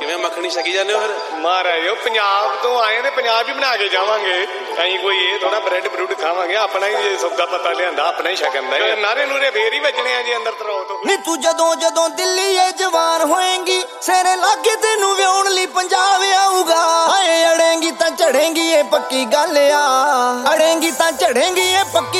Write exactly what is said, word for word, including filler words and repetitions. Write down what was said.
ਕਿਵੇਂ ਮੱਖਣੀ ਛਕੀ ਜਾਂਦੇ ਹੋ ਫਿਰ? ਮਹਾਰਾਜ ਉਹ ਪੰਜਾਬ ਤੋਂ ਆਏ ਤੇ ਪੰਜਾਬ ਹੀ ਬਣਾ ਕੇ ਜਾਵਾਂਗੇ। ਅਸੀਂ ਕੋਈ ਇਹ ਥੋੜਾ ਬ੍ਰੈਡ ਬਰੂਡ ਖਾਵਾਂਗੇ, ਆਪਣਾ ਹੀ ਸੌਦਾ ਪਤਾ ਲਿਆਂਦਾ, ਆਪਣਾ ਹੀ ਛਕਣ ਦਾ। ਨਾਰੇ ਨੂਰੇ ਫੇਰ ਹੀ ਵੱਜਣੇ ਆ ਜੀ ਅੰਦਰ ਤਰੋ ਤੋਂ। ਨੀ ਤੂੰ ਜਦੋਂ ਜਦੋਂ ਦਿੱਲੀ ਏ ਜਵਾਨ ਹੋਏਂਗੀ, ਸਿਰੇ ਲਾਗੇ ਤੈਨੂੰ ਵਿਆਉਣ ਲਈ ਪੰਜਾਬ ਆਊਗਾ। ਹਾਏ ਅੜੇਂਗੀ ਤਾਂ ਝੜੇਂਗੀ ਇਹ ਪੱਕੀ ਗੱਲ ਆ, ਅੜੇਂਗੀ ਤਾਂ ਝੜੇਂਗੀ ਇਹ ਪੱਕੀ